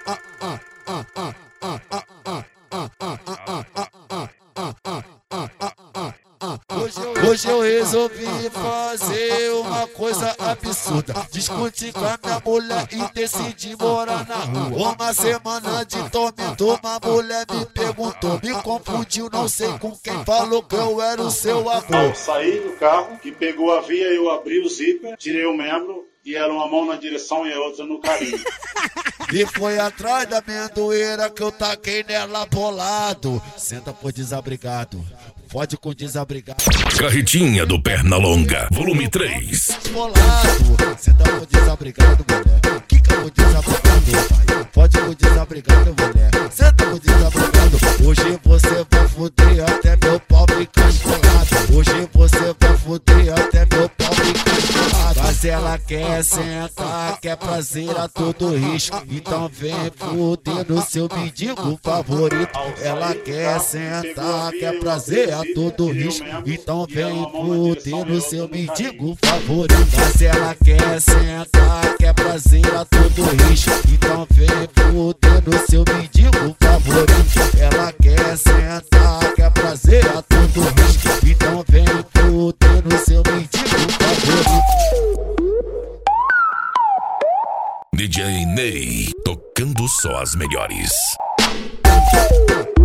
Hoje eu resolvi fazer uma coisa absurda. Discuti com a minha mulher e decidi morar na rua. Uma semana de tormento, uma mulher me perguntou, me confundiu, não sei com quem, falou que eu era o seu amor. Eu saí do carro, que pegou a via, eu abri o zíper, tirei o membro e era uma mão na direção e a outra no carinho. E foi atrás da amendoeira que eu taquei nela bolado. Senta por desabrigado, fode com desabrigado. Carretinha do Pernalonga, volume 3. Bolado, senta por desabrigado, mulher. Quica por desabrigado, pai. Fode com desabrigado, mulher. Senta por desabrigado. Hoje você vai foder até meu pau ficar esfolado. Hoje você vai foder até meu pau ficar esfolado. Mas ela quer sentar, quer prazer a todo risco. Então vem foder no seu mendigo favorito. Ela quer sentar, quer prazer a todo risco. Então vem foder no seu mendigo favorito. Mas ela quer sentar, quer prazer a todo risco. Então vem foder no seu mendigo favorito. Ela quer sentar, quer prazer a todo risco. Então vem foder no seu mendigo favorito. DJ Ney, tocando só as melhores.